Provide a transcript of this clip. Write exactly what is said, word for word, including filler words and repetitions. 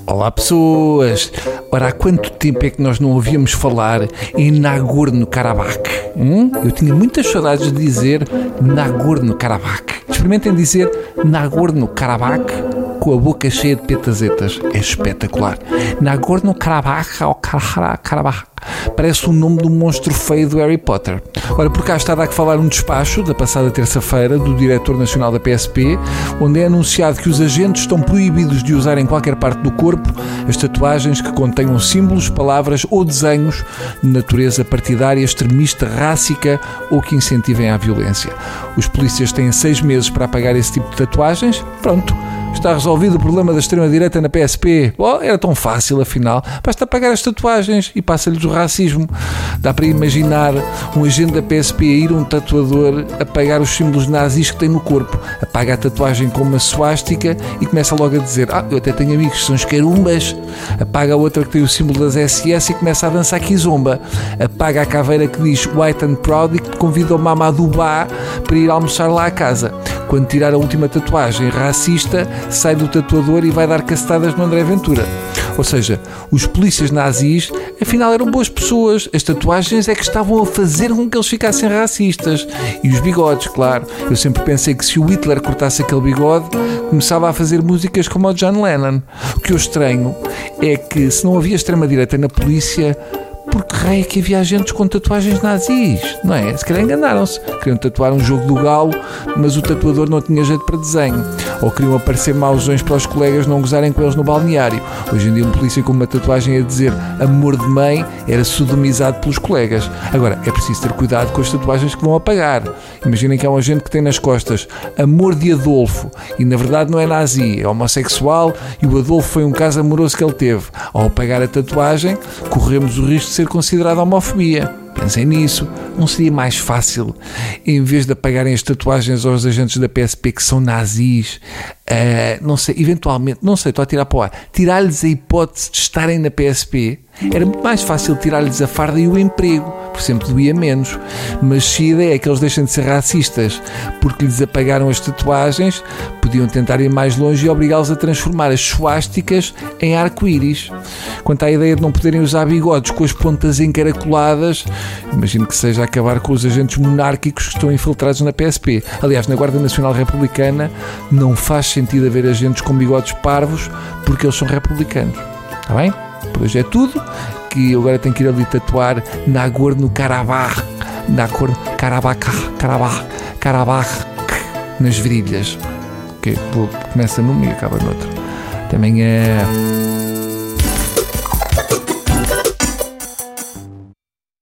Olá pessoas! Ora, há quanto tempo é que nós não ouvíamos falar em Nagorno-Karabakh? Hum? Eu tinha muitas saudades de dizer Nagorno-Karabakh. Experimentem dizer Nagorno-Karabakh com a boca cheia de petazetas. É espetacular. Nagorno-Karabakh ou Karabakh. Parece o nome do monstro feio do Harry Potter. Ora, por cá está a dar que falar um despacho da passada terça-feira do Diretor Nacional da P S P, onde é anunciado que os agentes estão proibidos de usar em qualquer parte do corpo as tatuagens que contenham símbolos, palavras ou desenhos de natureza partidária, extremista, rássica ou que incentivem a violência. Os polícias têm seis meses para apagar esse tipo de tatuagens. Pronto. Está resolvido o problema da extrema-direita na P S P. Oh, era tão fácil, afinal. Basta apagar as tatuagens e passa-lhes o racismo. Dá para imaginar um agente da P S P a ir a um tatuador apagar os símbolos nazis que tem no corpo. Apaga a tatuagem com uma suástica e começa logo a dizer: ah, eu até tenho amigos que são escarumbas. Apaga a outra que tem o símbolo das S S e começa a dançar kizomba. Apaga a caveira que diz White and Proud e que convida o Mamadou Ba para ir almoçar lá à casa. Quando tirar a última tatuagem racista, sai do tatuador e vai dar cacetadas no André Ventura. Ou seja, os polícias nazis afinal eram boas pessoas. As tatuagens é que estavam a fazer com que eles ficassem racistas. E os bigodes, claro. Eu sempre pensei que se o Hitler cortasse aquele bigode, começava a fazer músicas como o John Lennon. O que eu estranho é que se não havia extrema-direita na polícia, porque raio é que havia agentes com tatuagens nazis, não é? Se calhar enganaram-se. Queriam tatuar um jogo do galo, mas o tatuador não tinha jeito para desenho. Ou queriam aparecer mausões para os colegas não gozarem com eles no balneário. Hoje em dia um polícia com uma tatuagem a dizer amor de mãe era sodomizado pelos colegas. Agora, é preciso ter cuidado com as tatuagens que vão apagar. Imaginem que há um agente que tem nas costas amor de Adolfo e na verdade não é nazi, é homossexual e o Adolfo foi um caso amoroso que ele teve. Ao apagar a tatuagem, corremos o risco de ser considerado homofobia. Pensem nisso. Não seria mais fácil, em vez de apagarem as tatuagens aos agentes da P S P que são nazis, uh, não sei, eventualmente, não sei, estou a tirar para o ar, tirar-lhes a hipótese de estarem na P S P? Era muito mais fácil tirar-lhes a farda e o emprego, por exemplo, doía menos. Mas se a ideia é que eles deixem de ser racistas porque lhes apagaram as tatuagens, podiam tentar ir mais longe e obrigá-los a transformar as suásticas em arco-íris. Quanto à ideia de não poderem usar bigodes com as pontas encaracoladas, imagino que seja acabar com os agentes monárquicos que estão infiltrados na P S P. Aliás, na Guarda Nacional Republicana não faz sentido haver agentes com bigodes parvos porque eles são republicanos. Está bem? Por hoje é tudo, que eu agora tenho que ir ali tatuar Nagorno-Karabakh, Nagorno-Karabakh, Karabakh, Karabakh, nas virilhas. Que começa num e acaba no outro. Até amanhã.